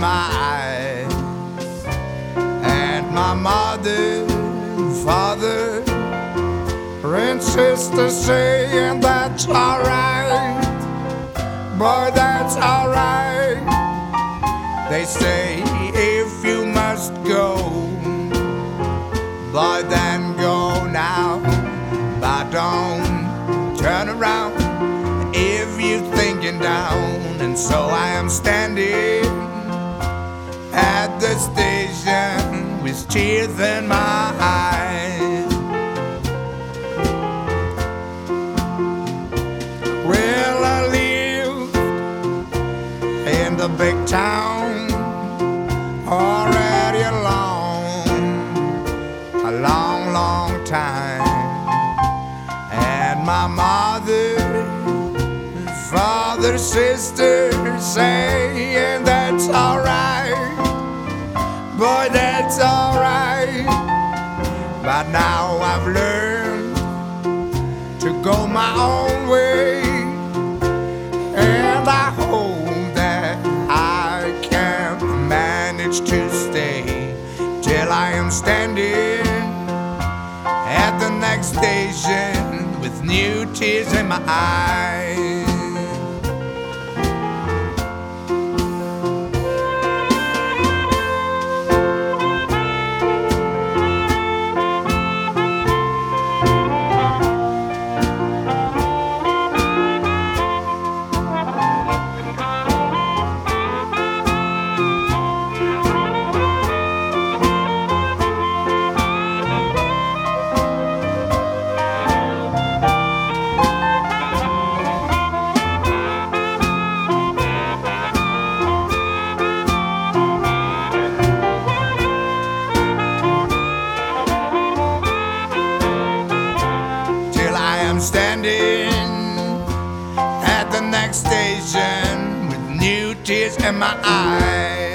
my eyes. And my mother, father, and sister saying that's alright, boy, that's alright. They say if you must go, boy, then go now, but don't turn around if you're thinking down. And so I am standing at the station with tears in my eyes. Well, I live in the big town already a long, long time. And my mother, father, sister saying that's alright, boy, that's alright. But now I've learned to go my own way, and I hope that I can manage to stay till I am standing at the next station with new tears in my eyes. Standing at the next station with new tears in my eyes.